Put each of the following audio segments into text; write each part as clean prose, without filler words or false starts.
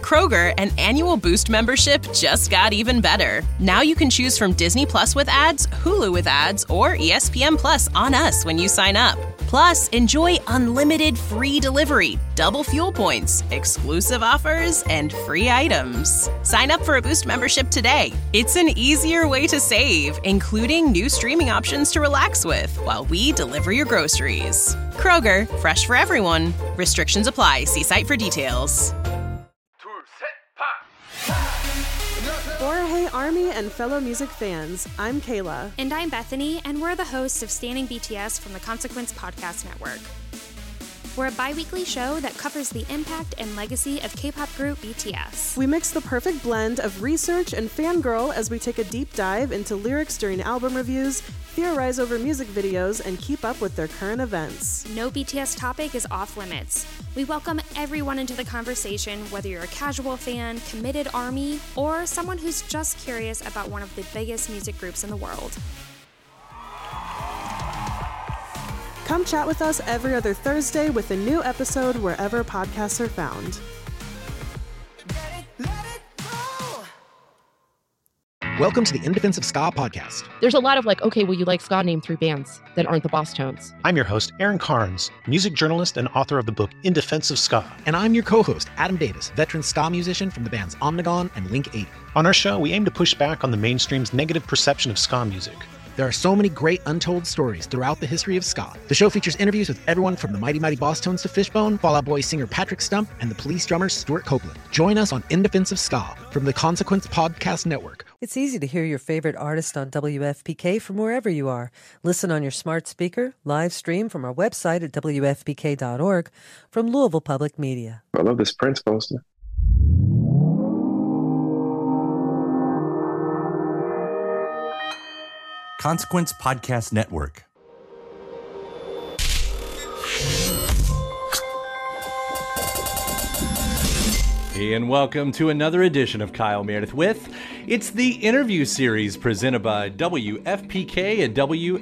Kroger, an annual Boost membership just got even better. Now you can choose from Disney Plus with ads, Hulu with ads, or ESPN Plus on us when you sign up. Plus, enjoy unlimited free delivery, double fuel points, exclusive offers, and free items. Sign up for a Boost membership today. It's an easier way to save, including new streaming options to relax with while we deliver your groceries. Kroger, fresh for everyone. Restrictions apply. See site for details. Hey Army and fellow music fans, I'm Kayla. And I'm Bethany, and we're the hosts of Standing BTS from the Consequence Podcast Network. We're a bi-weekly show that covers the impact and legacy of K-pop group BTS. We mix the perfect blend of research and fangirl as we take a deep dive into lyrics during album reviews, theorize over music videos, and keep up with their current events. No BTS topic is off limits. We welcome everyone into the conversation, whether you're a casual fan, committed ARMY, or someone who's just curious about one of the biggest music groups in the world. Come chat with us every other Thursday with a new episode wherever podcasts are found. Welcome to the In Defense of Ska podcast. There's a lot of like, okay, well, you like ska, name 3 bands that aren't the Boss Tones. I'm your host, Aaron Carnes, music journalist and author of the book In Defense of Ska. And I'm your co-host, Adam Davis, veteran ska musician from the bands Omnigone and Link 80. On our show, we aim to push back on the mainstream's negative perception of ska music. There are so many great untold stories throughout the history of ska. The show features interviews with everyone from the Mighty Mighty Boss Tones to Fishbone, Fall Out Boy singer Patrick Stump, and the Police drummer Stuart Copeland. Join us on In Defense of Ska from the Consequence Podcast Network. It's easy to hear your favorite artist on WFPK from wherever you are. Listen on your smart speaker, live stream from our website at WFPK.org from Louisville Public Media. I love this Prince poster. Consequence Podcast Network. Hey, and welcome to another edition of Kyle Meredith with. It's the interview series presented by WFPK at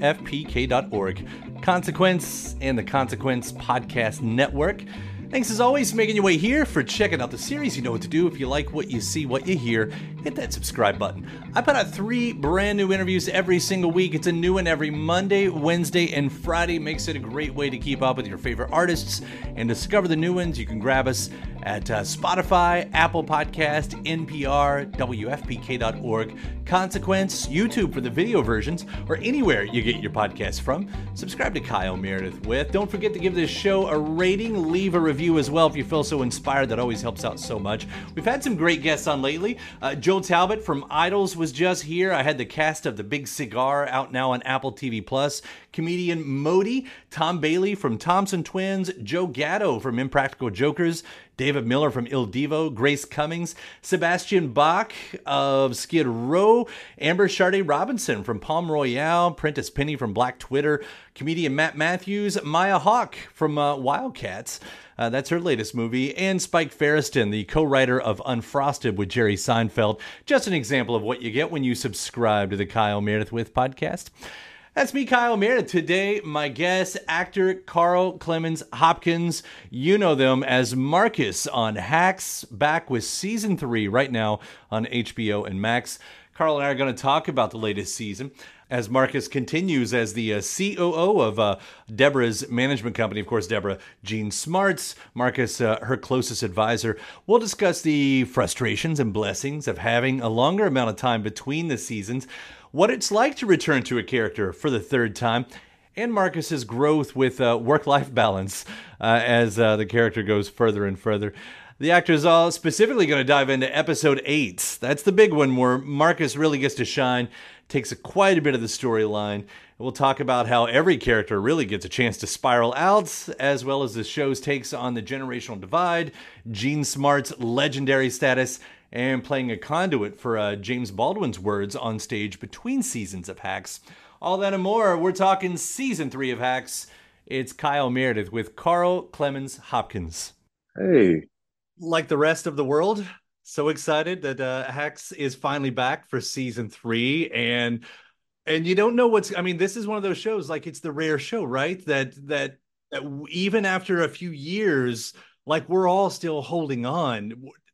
WFPK.org. Consequence and the Consequence Podcast Network. Thanks as always for making your way here, for checking out the series. You know what to do. If you like what you see, what you hear, hit that subscribe button. I put out 3 brand new interviews every single week. It's a new one every Monday, Wednesday, and Friday. Makes it a great way to keep up with your favorite artists and discover the new ones. You can grab us at Spotify, Apple Podcast, NPR, WFPK.org, Consequence, YouTube for the video versions, or anywhere you get your podcasts from. Subscribe to Kyle Meredith with. Don't forget to give this show a rating, leave a review as well if you feel so inspired. That always helps out so much. We've had some great guests on lately. Joe Talbot from Idols was just here. I had the cast of The Big Cigar out now on Apple TV+. Comedian Modi, Tom Bailey from Thompson Twins, Joe Gatto from Impractical Jokers, David Miller from Il Divo, Grace Cummings, Sebastian Bach of Skid Row, Amber Sharday Robinson from Palm Royale, Prentice Penny from Black Twitter, comedian Matt Matthews, Maya Hawke from Wildcats. That's her latest movie. And Spike Feresten, the co-writer of Unfrosted with Jerry Seinfeld. Just an example of what you get when you subscribe to the Kyle Meredith With podcast. That's me, Kyle Meredith. Today, my guest, actor Carl Clemens Hopkins. You know them as Marcus on Hacks, back with season 3 right now on HBO and Max. Carl and I are going to talk about the latest season as Marcus continues as the COO of Deborah's management company. Of course, Deborah Jean Smarts, Marcus, her closest advisor. We'll discuss the frustrations and blessings of having a longer amount of time between the seasons, what it's like to return to a character for the 3rd time, and Marcus's growth with work-life balance as the character goes further and further. The actors all specifically going to dive into episode 8. That's the big one where Marcus really gets to shine, takes quite a bit of the storyline. We'll talk about how every character really gets a chance to spiral out, as well as the show's takes on the generational divide, Jean Smart's legendary status, and playing a conduit for James Baldwin's words on stage between seasons of Hacks. All that and more. We're talking season 3 of Hacks. It's Kyle Meredith with Carl Clemens Hopkins. Hey. Like the rest of the world, so excited that Hacks is finally back for season 3, and you don't know what's. I mean, this is one of those shows, like, it's the rare show, right? That even after a few years, like, we're all still holding on.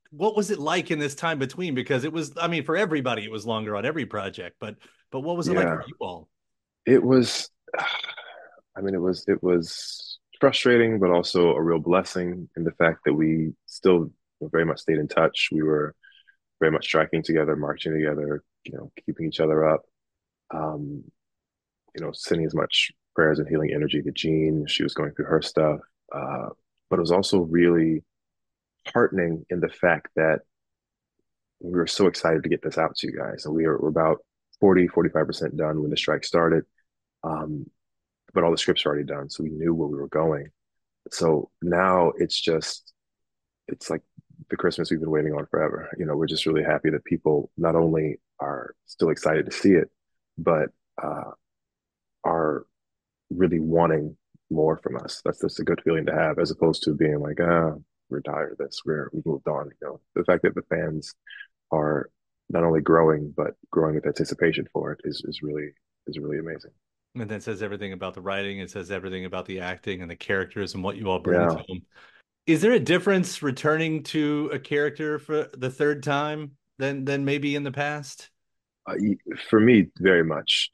what was it like in this time between? Because it was, I mean, for everybody, it was longer on every project, but what was it like for you all? It was, I mean, it was frustrating, but also a real blessing in the fact that we still very much stayed in touch. We were very much striking together, marching together, keeping each other up. Um, sending as much prayers and healing energy to Jean. She was going through her stuff. But it was also really heartening in the fact that we were so excited to get this out to you guys. And we're about 45% done when the strike started. But all the scripts are already done. So we knew where we were going. So now it's like the Christmas we've been waiting on forever. We're just really happy that people not only are still excited to see it, but are really wanting more from us. That's a good feeling to have, as opposed to being like, we're tired of this. We moved on. The fact that the fans are not only growing, but growing with anticipation for it is really amazing. And that says everything about the writing. It says everything about the acting and the characters and what you all bring to them. Is there a difference returning to a character for the third time than maybe in the past? For me, very much.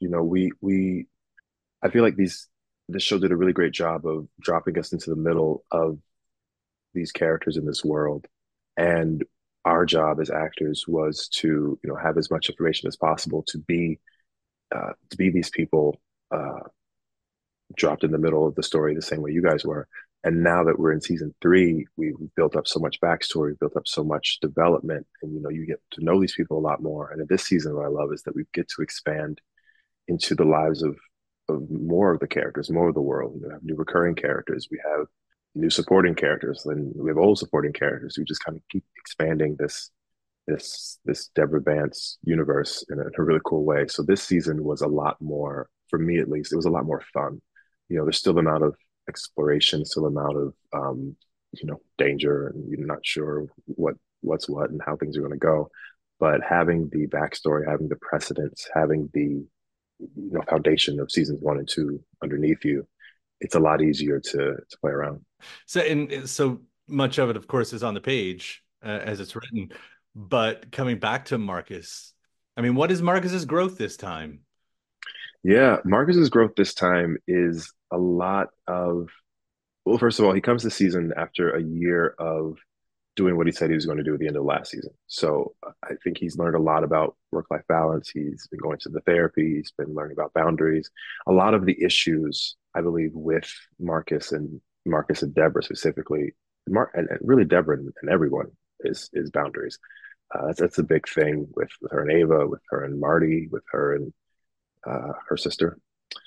I feel like this show did a really great job of dropping us into the middle of these characters in this world, and our job as actors was to have as much information as possible to be these people dropped in the middle of the story the same way you guys were. And now that we're in season 3, we've built up so much backstory, built up so much development, and you get to know these people a lot more. And in this season, what I love is that we get to expand into the lives of more of the characters, more of the world. We have new recurring characters, we have new supporting characters, and we have old supporting characters. We just kind of keep expanding this Deborah Vance universe in a really cool way. So this season was a lot more, for me at least, it was a lot more fun. There's still an amount of exploration, still an amount of danger, and you're not sure what's what and how things are going to go. But having the backstory, having the precedents, having the foundation of seasons 1 and 2 underneath you, it's a lot easier to play around. So much of it, of course, is on the page as it's written. But coming back to Marcus, I mean, what is Marcus's growth this time? Yeah, Marcus's growth this time is a lot of, well, first of all, he comes this season after a year of doing what he said he was going to do at the end of last season. So I think he's learned a lot about work-life balance. He's been going to the therapy. He's been learning about boundaries. A lot of the issues, I believe, with Marcus and Deborah specifically, and really Deborah and everyone is boundaries. That's a big thing with her and Ava, with her and Marty, with her and her sister.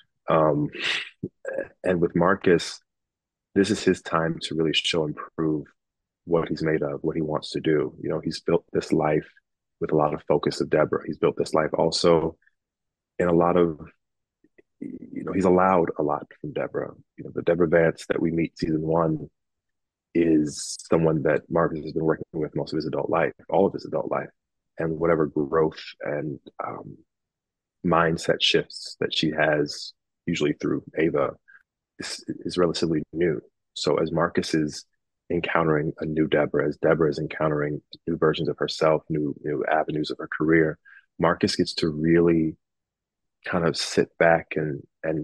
And with Marcus, this is his time to really show and prove what he's made of, what he wants to do. He's built this life with a lot of focus of Deborah. He's built this life also in a lot of, he's allowed a lot from Deborah. The Deborah Vance that we meet season 1 is someone that Marcus has been working with most of his adult life, all of his adult life. And whatever growth and mindset shifts that she has, usually through Ava, is relatively new. So as Marcus is encountering a new Deborah, as Deborah is encountering new versions of herself, new avenues of her career, Marcus gets to really kind of sit back and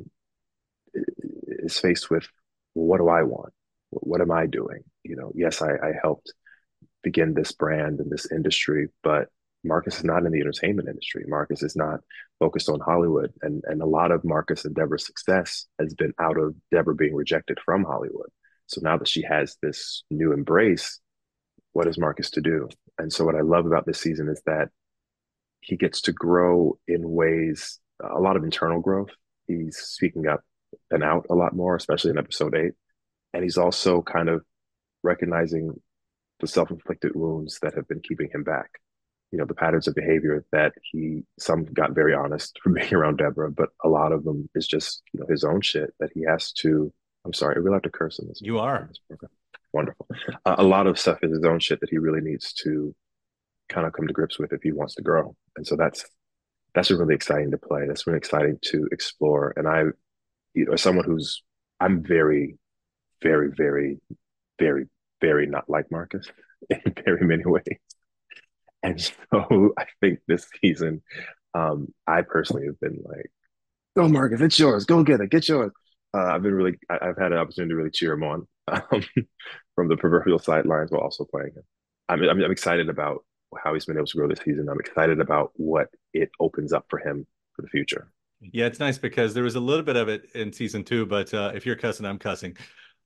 is faced with, well, what do I want? What am I doing? Yes, I helped begin this brand and this industry, but Marcus is not in the entertainment industry. Marcus is not focused on Hollywood. And a lot of Marcus and Deborah's success has been out of Deborah being rejected from Hollywood. So now that she has this new embrace, what is Marcus to do? And so what I love about this season is that he gets to grow in ways, a lot of internal growth. He's speaking up and out a lot more, especially in episode 8. And he's also kind of recognizing the self-inflicted wounds that have been keeping him back. The patterns of behavior that some got very honest from being around Deborah, but a lot of them is just, his own shit that he has to, I'm sorry, we're allowed to curse in this. You are. Okay. Wonderful. A lot of stuff is his own shit that he really needs to kind of come to grips with if he wants to grow. And so that's really exciting to play. That's really exciting to explore. And as someone I'm very, very, very, very, very not like Marcus. in very many ways. And so I think this season, I personally have been like, go Marcus, it's yours. Go get it. Get yours. I've had an opportunity to really cheer him on from the proverbial sidelines while also playing him. I'm excited about how he's been able to grow this season. I'm excited about what it opens up for him for the future. Yeah, it's nice because there was a little bit of it in season 2, but if you're cussing, I'm cussing.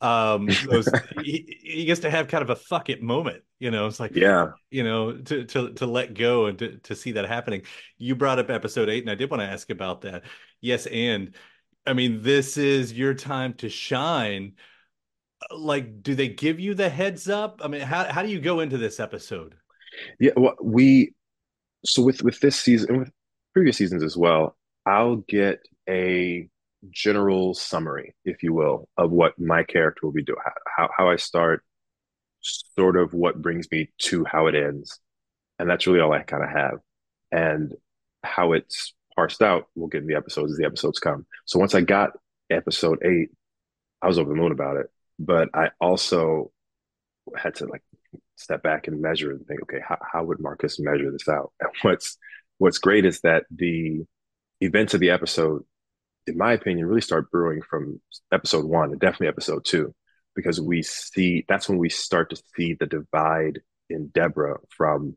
He gets to have kind of a fuck it moment, it's like, yeah, to let go and to see that happening. You brought up episode 8, and I did want to ask about that. Yes, and I mean, this is your time to shine. Like, do they give you the heads up? I mean, how do you go into this episode? Yeah, well, so with this season and with previous seasons as well, I'll get a general summary, if you will, of what my character will be doing, how I start, sort of what brings me to how it ends. And that's really all I kind of have. And how it's parsed out, we'll get in the episodes as the episodes come. So once I got episode 8, I was over the moon about it. But I also had to like step back and measure and think, okay, how would Marcus measure this out? And what's great is that the events of the episode, in my opinion, really start brewing from episode 1 and definitely episode 2, because that's when we start to see the divide in Deborah from,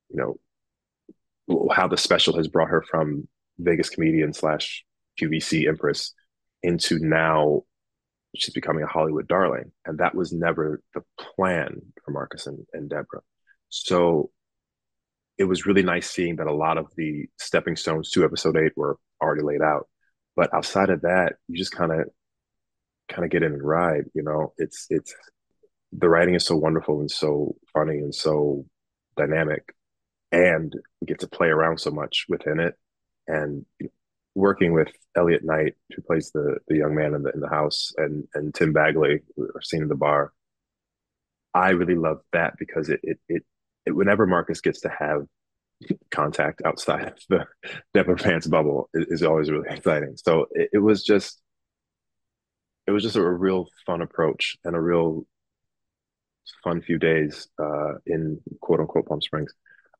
how the special has brought her from Vegas comedian / QVC empress into now she's becoming a Hollywood darling. And that was never the plan for Marcus and Deborah. So it was really nice seeing that a lot of the stepping stones to episode 8 were already laid out. But outside of that, you just kind of get in and ride. It's the writing is so wonderful and so funny and so dynamic, and we get to play around so much within it. And working with Elliot Knight, who plays the young man in the house, and Tim Bagley, who are seen in the bar, I really love that because it whenever Marcus gets to have contact outside of the Deborah Vance bubble is always really exciting. So it was just a real fun approach and a real fun few days in quote unquote Palm Springs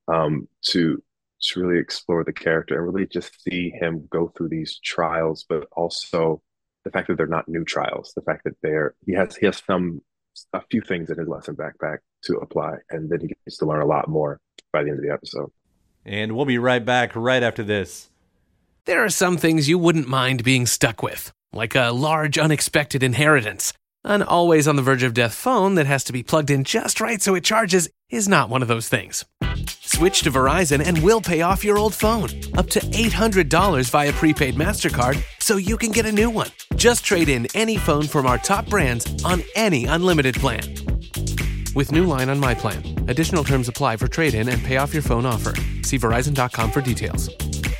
to really explore the character and really just see him go through these trials, but also the fact that they're not new trials, the fact that he has a few things in his lesson backpack to apply, and then he gets to learn a lot more by the end of the episode. And we'll be right back right after this. There are some things you wouldn't mind being stuck with, like a large unexpected inheritance. An always on the verge of death phone that has to be plugged in just right so it charges is not one of those things. Switch to Verizon and we'll pay off your old phone, up to $800 via prepaid MasterCard, so you can get a new one. Just trade in any phone from our top brands on any unlimited plan. With new line on My Plan. Additional terms apply for trade-in and pay off your phone offer. See Verizon.com for details.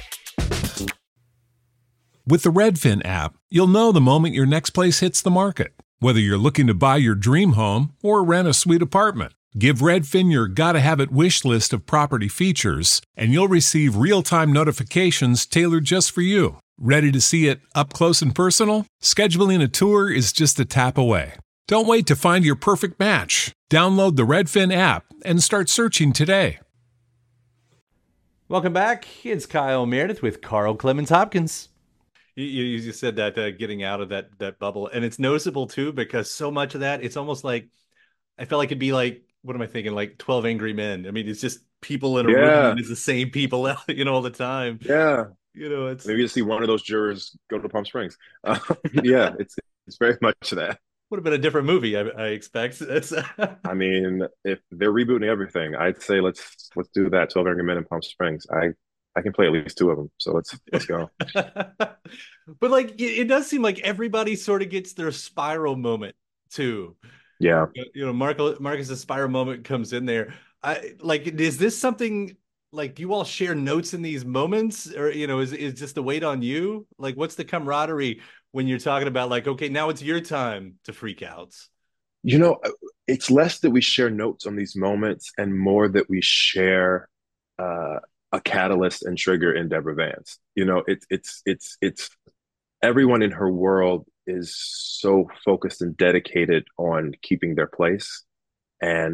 With the Redfin app, you'll know the moment your next place hits the market. Whether you're looking to buy your dream home or rent a sweet apartment, give Redfin your gotta-have-it wish list of property features, and you'll receive real-time notifications tailored just for you. Ready to see it up close and personal? Scheduling a tour is just a tap away. Don't wait to find your perfect match. Download the Redfin app and start searching today. Welcome back. It's Kyle Meredith with Carl Clemens Hopkins. You said that getting out of that bubble, and it's noticeable too because so much of that, it's almost like I felt like it'd be like, what am I thinking? Like 12 Angry Men. I mean, it's just people in a room, and it's the same people, all the time. Yeah, it's maybe you see one of those jurors go to Palm Springs. Yeah, it's very much that. Would have been a different movie, I expect. I mean, if they're rebooting everything, I'd say let's do that. 12 Angry Men in Palm Springs. I can play at least 2 of them, so let's go. But like, it does seem like everybody sort of gets their spiral moment too. Yeah, Marcus's spiral moment comes in there. Is this something like? Do you all share notes in these moments, or is just the weight on you? Like, what's the camaraderie when you're talking about like, okay, now it's your time to freak out? It's less that we share notes on these moments and more that we share a catalyst and trigger in Deborah Vance. It's everyone in her world is so focused and dedicated on keeping their place. And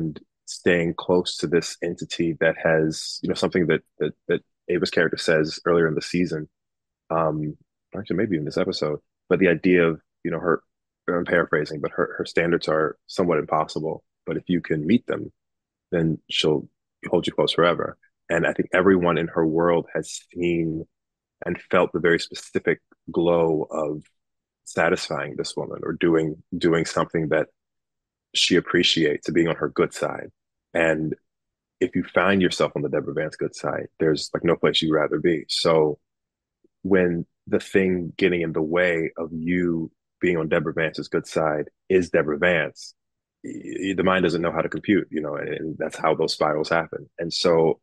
staying close to this entity that has, something that Ava's character says earlier in the season, actually maybe in this episode, but the idea of, her, I'm paraphrasing, but her standards are somewhat impossible. But if you can meet them, then she'll hold you close forever. And I think everyone in her world has seen and felt the very specific glow of satisfying this woman or doing something that she appreciates, being on her good side. And if you find yourself on the Deborah Vance good side, there's like no place you'd rather be. So when the thing getting in the way of you being on Deborah Vance's good side is Deborah Vance, the mind doesn't know how to compute, and that's how those spirals happen. And so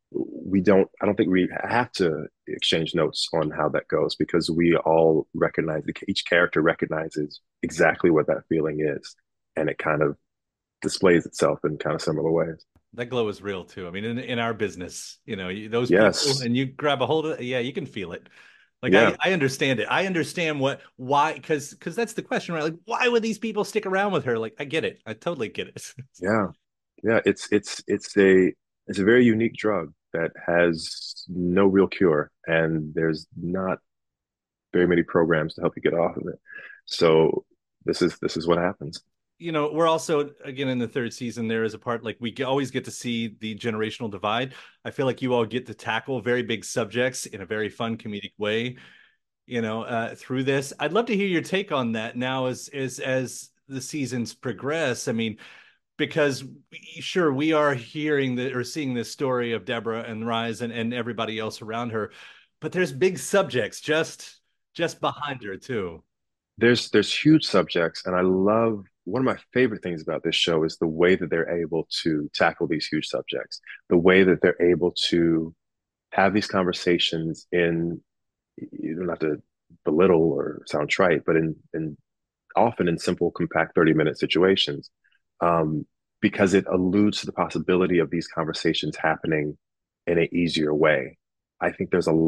I don't think we have to exchange notes on how that goes, because we all recognize, each character recognizes exactly what that feeling is. And it kind of displays itself in kind of similar ways. That glow is real too. I mean, in our business, those yes. people, and you grab a hold of it, you can feel it. Like, yeah. I understand it. I understand why, because that's the question, right? Like, why would these people stick around with her? Like, I get it. I totally get it. Yeah. It's a very unique drug that has no real cure, and there's not very many programs to help you get off of it. So this is what happens. We're also, again, in the third season, there is a part, like, we always get to see the generational divide. I feel like you all get to tackle very big subjects in a very fun comedic way, through this. I'd love to hear your take on that now as the seasons progress. I mean, because sure, we are hearing or seeing this story of Deborah and Rise and everybody else around her, but there's big subjects just behind her too. There's huge subjects, and I love, one of my favorite things about this show is the way that they're able to tackle these huge subjects, the way that they're able to have these conversations in, you don't have to belittle or sound trite, but in often in simple, compact 30-minute situations, because it alludes to the possibility of these conversations happening in an easier way. I think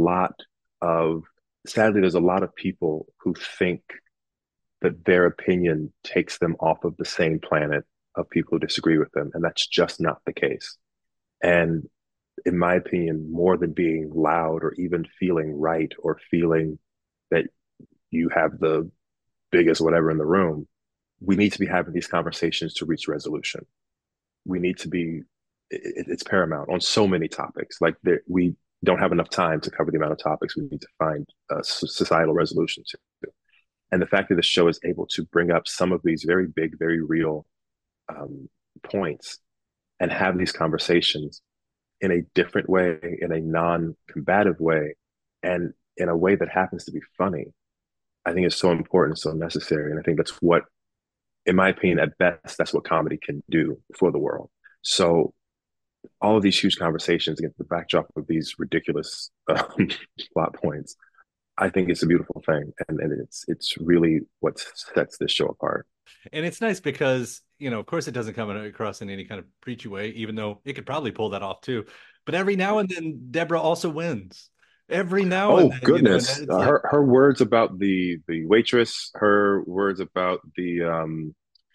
sadly, there's a lot of people who think that their opinion takes them off of the same planet of people who disagree with them. And that's just not the case. And in my opinion, more than being loud or even feeling right or feeling that you have the biggest whatever in the room, we need to be having these conversations to reach resolution. We need to be, it's paramount on so many topics. Like, we don't have enough time to cover the amount of topics we need to find societal resolutions to. And the fact that the show is able to bring up some of these very big, very real points and have these conversations in a different way, in a non-combative way, and in a way that happens to be funny, I think is so important, so necessary. And I think that's what, in my opinion, at best, that's what comedy can do for the world. So all of these huge conversations against the backdrop of these ridiculous plot points, I think it's a beautiful thing, and it's really what sets this show apart. And it's nice because, of course, it doesn't come across in any kind of preachy way, even though it could probably pull that off too. But every now and then, Deborah also wins. Every now and then. Oh goodness, her words about the waitress, her words about there's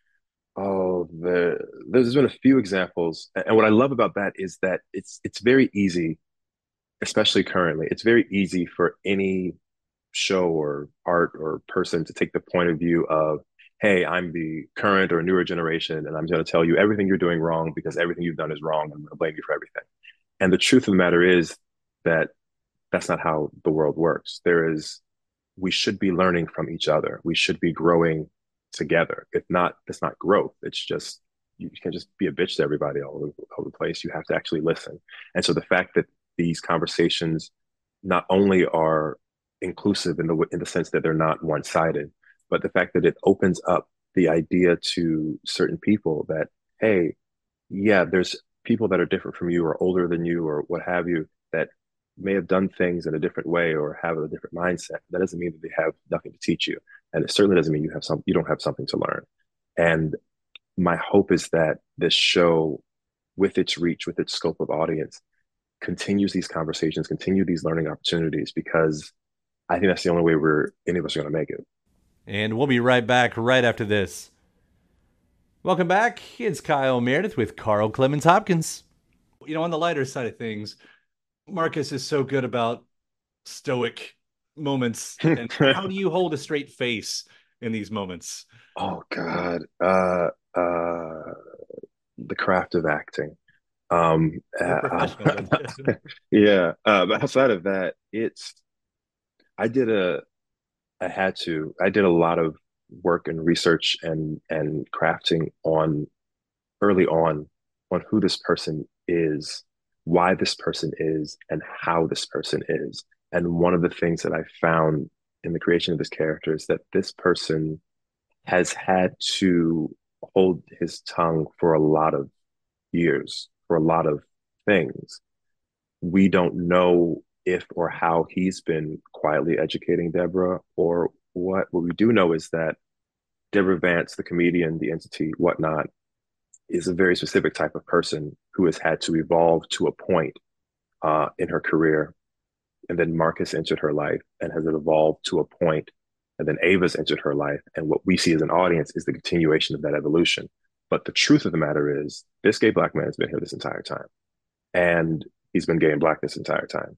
been a few examples, and what I love about that is that it's very easy, especially currently, it's very easy for any show or art or person to take the point of view of, hey, I'm the current or newer generation, and I'm going to tell you everything you're doing wrong because everything you've done is wrong. I'm going to blame you for everything. And the truth of the matter is that that's not how the world works. We should be learning from each other. We should be growing together. If not, that's not growth. It's just, you can't just be a bitch to everybody all over the place. You have to actually listen. And so the fact that these conversations not only are inclusive in the sense that they're not one-sided, but the fact that it opens up the idea to certain people that, hey, yeah, there's people that are different from you or older than you or what have you that may have done things in a different way or have a different mindset. That doesn't mean that they have nothing to teach you, and it certainly doesn't mean you don't have something to learn. And my hope is that this show, with its reach, with its scope of audience, continues these conversations, continue these learning opportunities, because I think that's the only way any of us are going to make it. And we'll be right back right after this. Welcome back. It's Kyle Meredith with Carl Clemens Hopkins. You know, on the lighter side of things, Marcus is so good about stoic moments. And how do you hold a straight face in these moments? Oh God. The craft of acting. Yeah. But outside of that, I did I did a lot of work and research and crafting early on who this person is, why this person is, and how this person is. And one of the things that I found in the creation of this character is that this person has had to hold his tongue for a lot of years, for a lot of things. We don't know if or how he's been quietly educating Deborah or what. What we do know is that Deborah Vance, the comedian, the entity, whatnot, is a very specific type of person who has had to evolve to a point in her career. And then Marcus entered her life and has evolved to a point, and then Ava's entered her life. And what we see as an audience is the continuation of that evolution. But the truth of the matter is, this gay Black man has been here this entire time. And he's been gay and Black this entire time.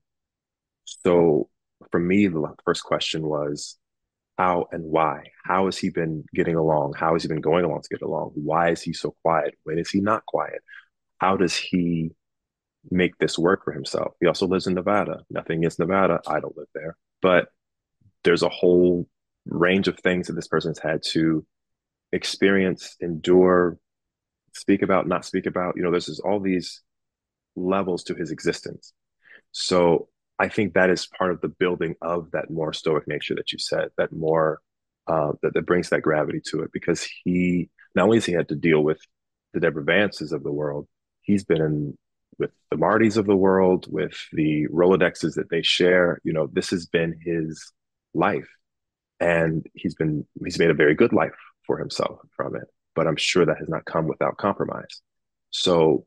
So for me, the first question was, how and why? How has he been getting along? How has he been going along to get along? Why is he so quiet? When is he not quiet? How does he make this work for himself? He also lives in Nevada. Nothing against Nevada. I don't live there. But there's a whole range of things that this person's had to experience, endure, speak about, not speak about. You know, there's all these levels to his existence. So I think that is part of the building of that more stoic nature that you said, that more that brings that gravity to it, because he not only has he had to deal with the Deborah Vances of the world, he's been in with the Martys of the world, with the Rolodexes that they share. You know, this has been his life, and he's made a very good life for himself from it. But I'm sure that has not come without compromise. So,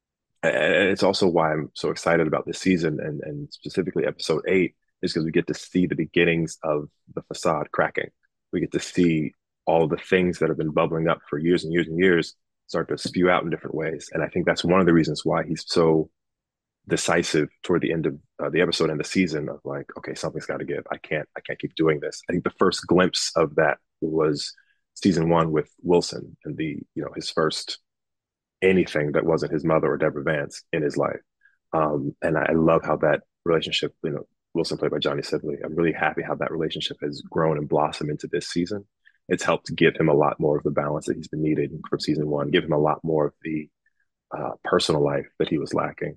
and it's also why I'm so excited about this season, and specifically episode 8, is because we get to see the beginnings of the facade cracking. We get to see all of the things that have been bubbling up for years and years and years start to spew out in different ways. And I think that's one of the reasons why he's so decisive toward the end of the episode and the season, of like, okay, something's got to give. I can't keep doing this. I think the first glimpse of that was season 1 with Wilson, and his first anything that wasn't his mother or Deborah Vance in his life. And I love how that relationship, Wilson played by Johnny Sibley, I'm really happy how that relationship has grown and blossomed into this season. It's helped give him a lot more of the balance that he's been needing from season 1, give him a lot more of the personal life that he was lacking.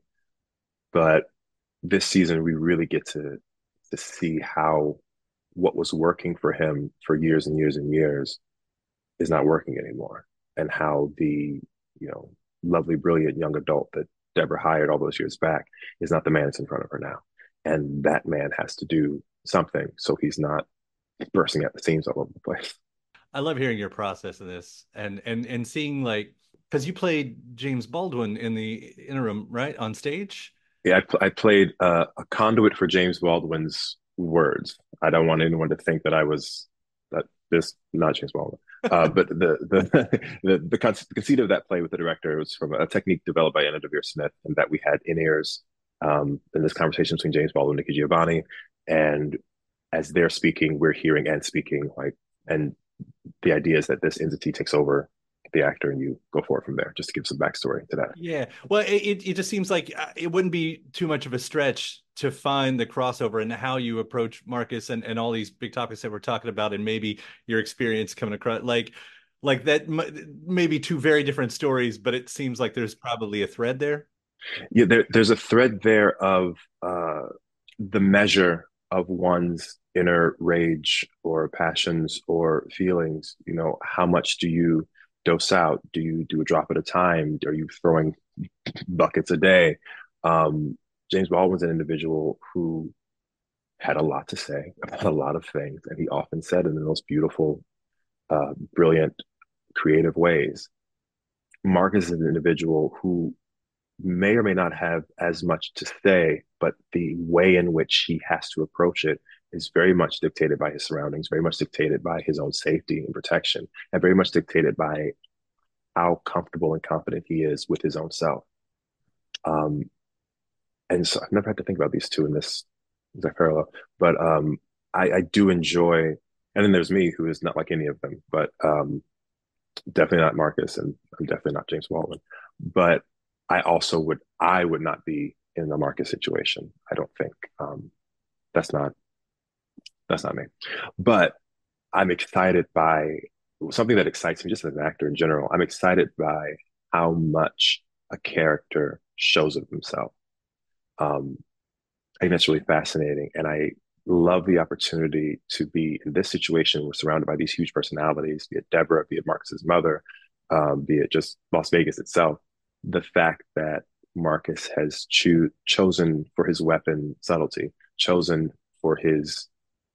But this season, we really get to see how what was working for him for years and years and years is not working anymore, and how the lovely, brilliant young adult that Deborah hired all those years back is not the man that's in front of her now. And that man has to do something so he's not bursting at the seams all over the place. I love hearing your process in this, and seeing, like, because you played James Baldwin in the interim, right, on stage? Yeah, I played a conduit for James Baldwin's words. I don't want anyone to think that I was not James Baldwin. But the conceit of that play with the director was from a technique developed by Anna Deavere Smith, and that we had in-ears in this conversation between James Baldwin and Nikki Giovanni. And as they're speaking, we're hearing and speaking, and the idea is that this entity takes over the actor and you go forward from there, just to give some backstory to that. Yeah. Well, it just seems like it wouldn't be too much of a stretch to find the crossover and how you approach Marcus and all these big topics that we're talking about, and maybe your experience coming across like that, maybe two very different stories, but it seems like there's probably a thread there. Yeah, there's a thread there of the measure of one's inner rage or passions or feelings. How much do you dose out? Do you do a drop at a time? Are you throwing buckets a day? James Baldwin's an individual who had a lot to say about a lot of things, and he often said in the most beautiful, brilliant, creative ways. Marcus is an individual who may or may not have as much to say, but the way in which he has to approach it is very much dictated by his surroundings, very much dictated by his own safety and protection, and very much dictated by how comfortable and confident he is with his own self. And so I've never had to think about these two in this exact parallel, but I do enjoy, and then there's me, who is not like any of them, but definitely not Marcus, and I'm definitely not James Baldwin. But I would not be in the Marcus situation. I don't think that's not me. But I'm excited by something that excites me just as an actor in general. I'm excited by how much a character shows of himself. I think that's really fascinating, and I love the opportunity to be in this situation. We're surrounded by these huge personalities, be it Deborah, be it Marcus's mother, be it just Las Vegas itself. The fact that Marcus has chosen for his weapon subtlety, chosen for his,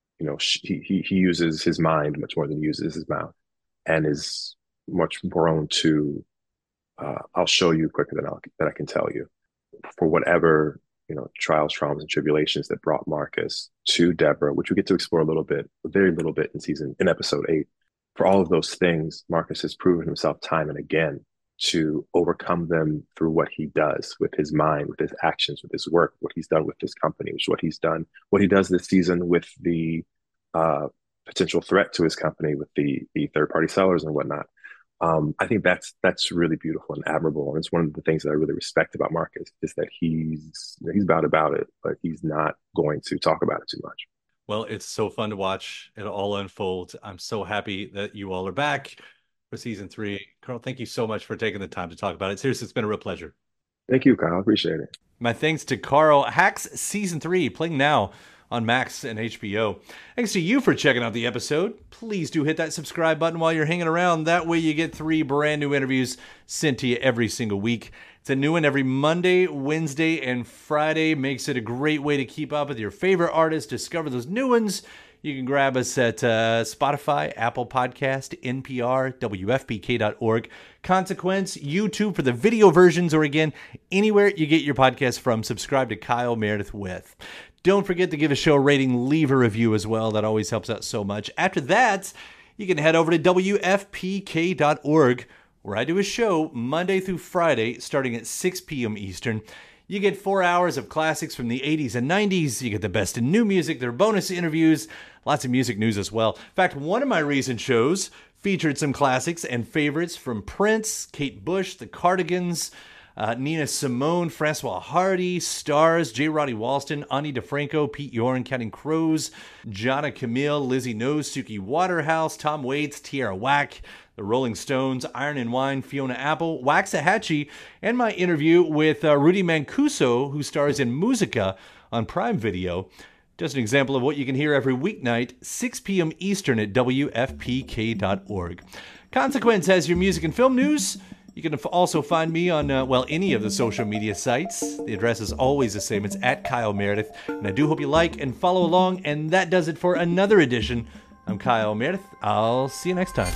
he uses his mind much more than he uses his mouth, and is much prone to, I'll show you quicker than I can tell you, for whatever, trials, traumas, and tribulations that brought Marcus to Deborah, which we get to explore a very little bit in episode 8. For all of those things, Marcus has proven himself time and again to overcome them through what he does with his mind, with his actions, with his work, what he's done with his company, which is what he does this season with the potential threat to his company with the third-party sellers and whatnot. I think that's really beautiful and admirable, and it's one of the things that I really respect about Marcus, is that he's about it, but he's not going to talk about it too much. Well, it's so fun to watch it all unfold. I'm so happy that you all are back for season 3. Carl, thank you so much for taking the time to talk about it. Seriously, it's been a real pleasure. Thank you, Kyle. I appreciate it. My thanks to Carl. Hacks season 3 playing now on Max and HBO. Thanks to you for checking out the episode. Please do hit that subscribe button while you're hanging around. That way you get 3 brand new interviews sent to you every single week. It's a new one every Monday, Wednesday, and Friday. Makes it a great way to keep up with your favorite artists, discover those new ones. You can grab us at Spotify, Apple Podcast, NPR, WFPK.org, Consequence, YouTube for the video versions, or again, anywhere you get your podcast from. Subscribe to Kyle Meredith With. Don't forget to give a show a rating, leave a review as well. That always helps out so much. After that, you can head over to WFPK.org, where I do a show Monday through Friday starting at 6 p.m. Eastern. You get 4 hours of classics from the 80s and 90s. You get the best in new music. There are bonus interviews, lots of music news as well. In fact, one of my recent shows featured some classics and favorites from Prince, Kate Bush, The Cardigans, Nina Simone, Francois Hardy, Stars, J. Roddy Walston, Ani DeFranco, Pete Yorn, Counting Crows, Jonna Camille, Lizzie Knowles, Suki Waterhouse, Tom Waits, Tierra Whack, The Rolling Stones, Iron and Wine, Fiona Apple, Waxahachie, and my interview with Rudy Mancuso, who stars in Musica on Prime Video. Just an example of what you can hear every weeknight, 6 p.m. Eastern at WFPK.org. Consequence has your music and film news. You can also find me on, any of the social media sites. The address is always the same. It's at Kyle Meredith. And I do hope you like and follow along. And that does it for another edition. I'm Kyle Meredith. I'll see you next time.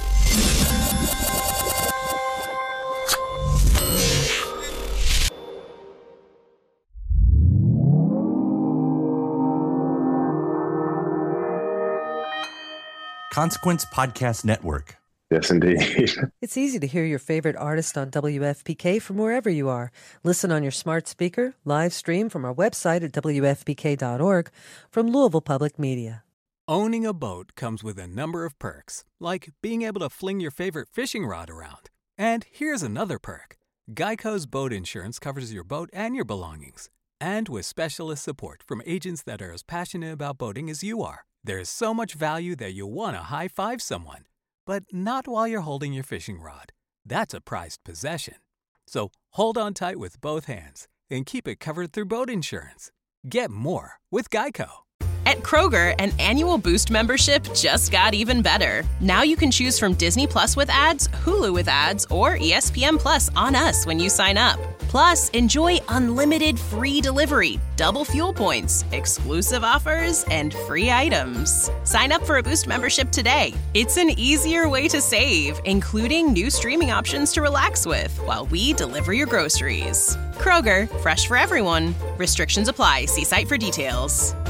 Consequence Podcast Network. Yes, indeed. It's easy to hear your favorite artist on WFPK from wherever you are. Listen on your smart speaker, live stream from our website at WFPK.org, from Louisville Public Media. Owning a boat comes with a number of perks, like being able to fling your favorite fishing rod around. And here's another perk. Geico's boat insurance covers your boat and your belongings. And with specialist support from agents that are as passionate about boating as you are, there's so much value that you'll want to high-five someone. But not while you're holding your fishing rod. That's a prized possession. So hold on tight with both hands and keep it covered through boat insurance. Get more with Geico. At Kroger, an annual Boost membership just got even better. Now you can choose from Disney Plus with ads, Hulu with ads, or ESPN Plus on us when you sign up. Plus, enjoy unlimited free delivery, double fuel points, exclusive offers, and free items. Sign up for a Boost membership today. It's an easier way to save, including new streaming options to relax with while we deliver your groceries. Kroger, fresh for everyone. Restrictions apply. See site for details.